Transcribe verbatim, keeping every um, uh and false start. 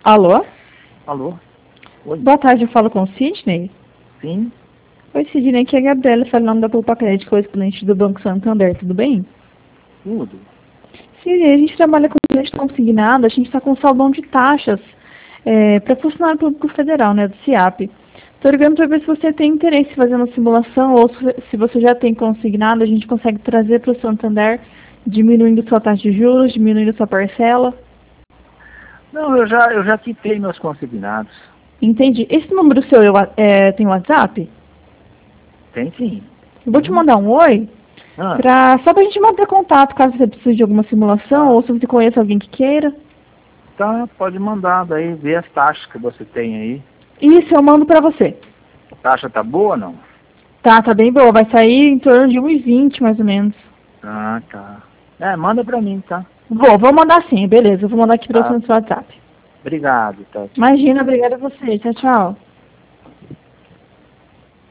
Alô? Alô? Oi? Boa tarde, eu falo com o Sidney. Sim? Oi, Sidney, aqui é a Gabriela, falando da Poupa Crédito, correspondente do Banco Santander, tudo bem? Tudo. Sidney, a gente trabalha com crédito consignado, a gente está com saldão de taxas é, para funcionário público federal, né, do CIAP. Estou ligando para ver se você tem interesse em fazer uma simulação ou se, se você já tem consignado, a gente consegue trazer para o Santander, diminuindo sua taxa de juros, diminuindo sua parcela. Não, eu já, eu já quitei meus consignados. Entendi. Esse número seu eu, é, tem WhatsApp? Tem sim. Eu vou te Hum? mandar um oi, Ah, pra, só para a gente manter contato caso você precise de alguma simulação ou se você conhece alguém que queira. tá, pode mandar daí, ver as taxas que você tem aí. Isso, eu mando para você. A taxa tá boa ou não? Tá, tá bem boa. Vai sair em torno de um e vinte, mais ou menos. Ah, tá. É, manda pra mim, tá? Vou, vou mandar sim, beleza. Eu vou mandar aqui para você Tá. no seu WhatsApp. Obrigado, tá? Imagina, obrigada a você. Tchau, tchau.